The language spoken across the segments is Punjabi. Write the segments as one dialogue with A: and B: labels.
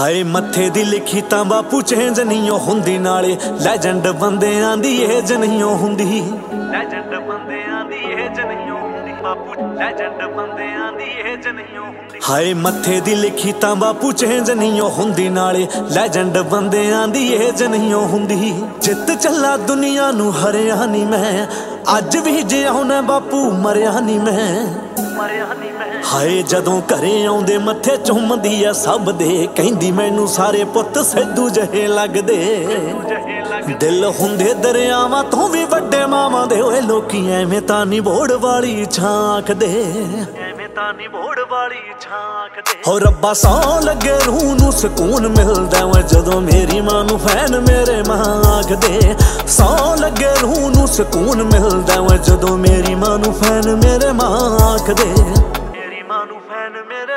A: ਹਾਏ ਮੱਥੇ ਦੀ ਲਿਖੀ ਤਾਂ ਬਾਪੂ ਚੇਂਜ ਨਹੀਂ ਹੁੰਦੀ, ਨਾਲੇ ਲੈਜੈਂਡ ਬੰਦਿਆਂ ਦੀ ਏਜ ਨਹੀਂ ਹੁੰਦੀ। ਲੈਜੈਂਡ ਬੰਦਿਆਂ ਦੀ ਏਜ ਨਹੀਂ ਹੁੰਦੀ ਬਾਪੂ, ਲੈਜੈਂਡ ਬੰਦਿਆਂ ਦੀ ਏਜ ਨਹੀਂ ਹੁੰਦੀ। ਹਾਏ ਮੱਥੇ ਦੀ ਲਿਖੀ ਤਾਂ ਬਾਪੂ ਚੇਂਜ ਨਹੀਂ ਹੁੰਦੀ, ਨਾਲੇ ਲੈਜੈਂਡ ਬੰਦਿਆਂ ਦੀ ਏਜ ਨਹੀਂ ਹੁੰਦੀ। ਜਿੱਤ ਚੱਲਾ ਦੁਨੀਆ ਨੂੰ ਹਰਿਆ ਨਹੀਂ ਮੈਂ, ਅੱਜ ਵੀ ਜਿਉਣਾ ਬਾਪੂ ਮਰਿਆ ਨਹੀਂ ਮੈਂ। ਹਾਏ ਜਦੋਂ ਘਰੇ ਆਉਂਦੇ ਮੱਥੇ ਚੁੰਮਦੀ ਐ ਸਭ ਦੇ, ਕਹਿੰਦੀ ਮੈਨੂੰ ਸਾਰੇ ਪੁੱਤ ਸਿੱਧੂ ਜਿਹੇ ਲੱਗਦੇ। ਦਿਲ ਹੁੰਦੇ ਦਰਿਆਵਾਂ ਤੋਂ ਵੀ ਵੱਡੇ ਮਾਵਾਂ ਦੇ, ਓਏ ਲੋਕੀ ਐਵੇਂ ਤਾਂ ਨੀ ਬੋੜ ਵਾਲੀ ਛਾਂ ਆਖਦੇ, ਐਵੇਂ ਤਾਂ ਨੀ ਬੋੜ ਵਾਲੀ ਛਾਂ ਆਖਦੇ। ਹੋ ਰੱਬਾ ਸੌ ਲੱਗੇ ਰੂਹ ਨੂੰ ਸਕੂਨ ਮਿਲਦਾ ਵਾ ਜਦੋਂ ਮੇਰੀ ਮਾਂ ਨੂੰ ਫੈਨ ਮੇਰੇ ਮਾਂ ਆਖਦੇ। ਸੌ ਲੱਗੇ ਰੂਹ ਨੂੰ ਸਕੂਨ ਮਿਲਦਾ ਵਾ ਜਦੋਂ ਮੇਰੀ ਮਾਂ ਨੂੰ ਫੈਨ ਮੇਰੇ ਮਾਂ ਆਖਦੇ। ਮੇਰੀ ਮਾਂ ਨੂੰ ਫੈਨ ਮੇਰੇ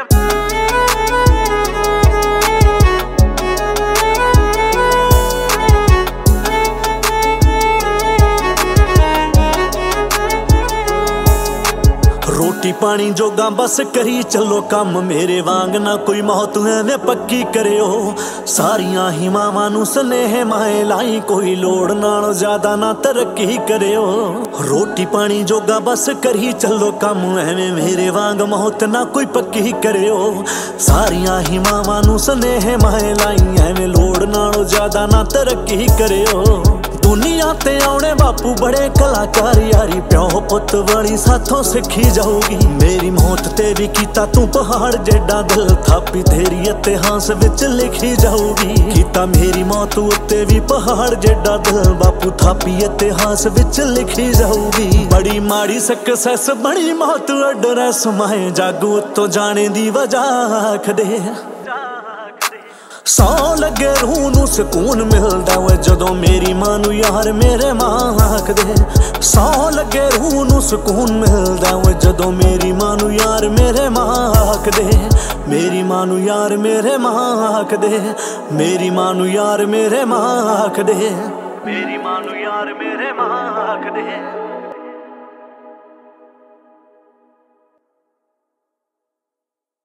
A: ਰੋਟੀ ਪਾਣੀ ਜੋਗਾ ਬਸ ਕਰੀ ਚੱਲੋ ਕੰਮ, ਮੇਰੇ ਵਾਂਗ ਨਾ ਕੋਈ ਮੌਤ ਐਵੇਂ ਪੱਕੀ ਕਰਿਓ। ਸਾਰੀਆਂ ਹੀ ਮਾਵਾਂ ਨੂੰ ਸਨੇਹ ਮਾਏ ਲਾਈ, ਕੋਈ ਲੋੜ ਨਾਲੋਂ ਜ਼ਿਆਦਾ ਨਾ ਤਰੱਕੀ ਕਰਿਓ। ਰੋਟੀ ਪਾਣੀ ਜੋਗਾ ਬਸ ਕਰੀ ਚੱਲੋ ਕੰਮ, ਐਵੇਂ ਮੇਰੇ ਵਾਂਗ ਮੌਤ ਨਾ ਕੋਈ ਪੱਕੀ ਕਰਿਓ। ਸਾਰੀਆਂ ਹੀ ਮਾਵਾਂ ਨੂੰ ਸਨੇਹ ਮਾਏ ਲਾਈ, ਐਵੇਂ ਲੋੜ ਨਾਲੋਂ ਜ਼ਿਆਦਾ ਨਾ ਤਰੱਕੀ ਕਰਿਓ। ਦੁਨੀਆ ਤੇ ਆਉਣੇ ਬਾਪੂ ਬੜੇ ਕਲਾਕਾਰ ਯਾਰੀ, ਪਿਓ ਪੁੱਤ ਵਾਲੀ ਸਾਥੋਂ ਸਿੱਖੀ ਜਾਊਗੀ। ਮੇਰੀ ਮੌਤ ਤੇ ਵੀ ਕੀਤਾ ਤੂੰ ਪਹਾੜ ਜਿੱਡਾ ਦਿਲ, ਥਾਪੀ ਤੇਰੀ ਇਤਿਹਾਸ ਵਿੱਚ ਲਿਖੀ ਜਾਊਗੀ। ਕੀਤਾ ਮੇਰੀ ਮੌਤ ਉੱਤੇ ਵੀ ਪਹਾੜ ਜਿੱਡਾ ਦਿਲ, ਬਾਪੂ ਥਾਪੀ ਇਤਿਹਾਸ ਵਿੱਚ ਲਿਖੀ ਜਾਊਗੀ। ਬੜੀ ਮਾੜੀ ਸਕਸੈਸ ਬਣੀ ਮੌਤ ਐਡਰੈਸ, ਮਾਏ ਜਾਗੂ ਉੱਤੋਂ ਜਾਣੇ ਦੀ ਵਜ੍ਹਾ ਆਖਦੇ। ਸੌ ਲੱਗੇ ਰੂਹ ਨੂੰ ਸਕੂਨ ਮਿਲਦਾ ਵਾ ਜਦੋਂ ਮੇਰੀ ਮਾਂ ਨੂੰ ਯਾਰ ਮੇਰੇ ਮਾਂ ਆਖਦੇ। ਸੌ ਲੱਗੇ ਰੂਹ ਨੂੰ ਸਕੂਨ ਮਿਲਦਾ ਵਾ ਜਦੋਂ ਮੇਰੀ ਮਾਂ ਨੂੰ ਯਾਰ ਮੇਰੇ ਮਾਂ ਆਖਦੇ। ਮੇਰੀ ਮਾਂ ਨੂੰ ਯਾਰ ਮੇਰੇ ਮਾਂ ਆਖਦੇ, ਮੇਰੀ ਮਾਂ ਨੂੰ ਯਾਰ ਮੇਰੇ ਮਾਂ ਆਖਦੇ, ਮੇਰੀ ਮਾਂ ਨੂੰ ਯਾਰ ਮੇਰੇ ਮਾਂ ਆਖਦੇ।